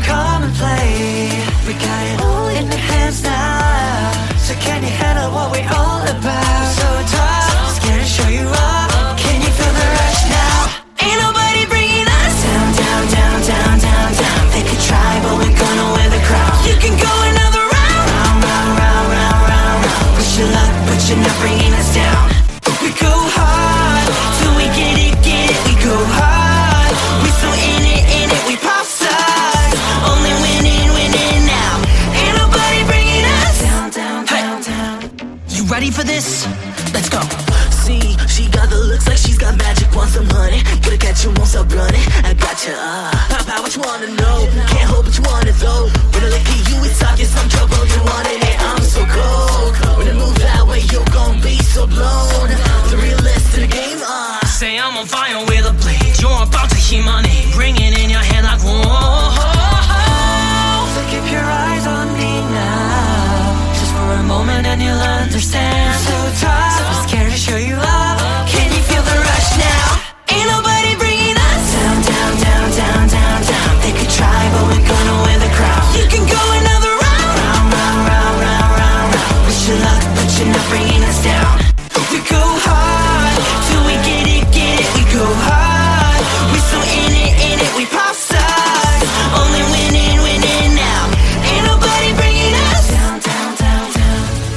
come and play. We got it all in our hands now. So can you handle what we're all about? So tough, scared to show you up. Can you feel the rush now? Ain't nobody bringing us down, down, down, down, down, down. They could try, but we're gonna win the crowd. You can go another round, round, round, round, round, round, round. Wish you luck, but you're not bringing us down. We go hard till we get it, we go hard. We so in it, we pop stars. Only winning, winning now. Ain't nobody bringing us down, down, down, down. You ready for this? Let's go. See, she got the looks like she's got magic, want some honey. Gotta catch you, won't stop running. I got you, Pop, what you wanna know? Can't hold what you want it though. When I look at you, it's obvious some trouble. You want it, hey, I'm so cold. When I move that way, you're gon' be so blown. The realist in the game, Say I'm on fire with a blade. You're about to hear my name. Bring it in your head like whoa. So keep your eyes on me now. Just for a moment and you'll understand. So tough, so scared to show you love. Can you feel the rush now? Ain't nobody bringing us down, down, down, down, down, down. They could try, but we're gonna win the crowd. You can go another round, round, round, round, round, round, round. Wish you luck, but you're not bringing us down. We go hard till we get it, we go hard. We so in it, we pop stars. Only winning, winning now. Ain't nobody bringing us down, down, down, down.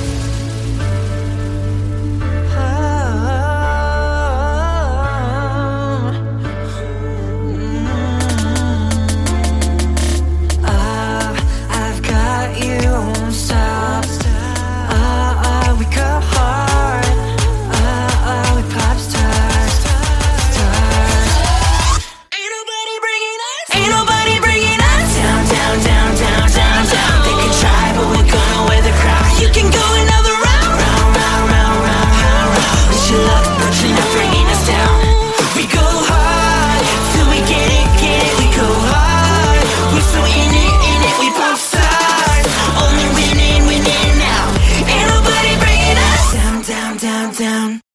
I've got you, won't stop. We go hard. We pop stars, stars. Ain't nobody bringing us down, down, down, down, down, down. They could try, but we're gonna wear the crowd. You can go another round, round, round, round, round, round, round. Wish you luck, but you're not bringing us down. We go hard till we get it, we go hard. We're so in it, we pop stars. Only winning, winning now. Ain't nobody bringing us down, down, down, down.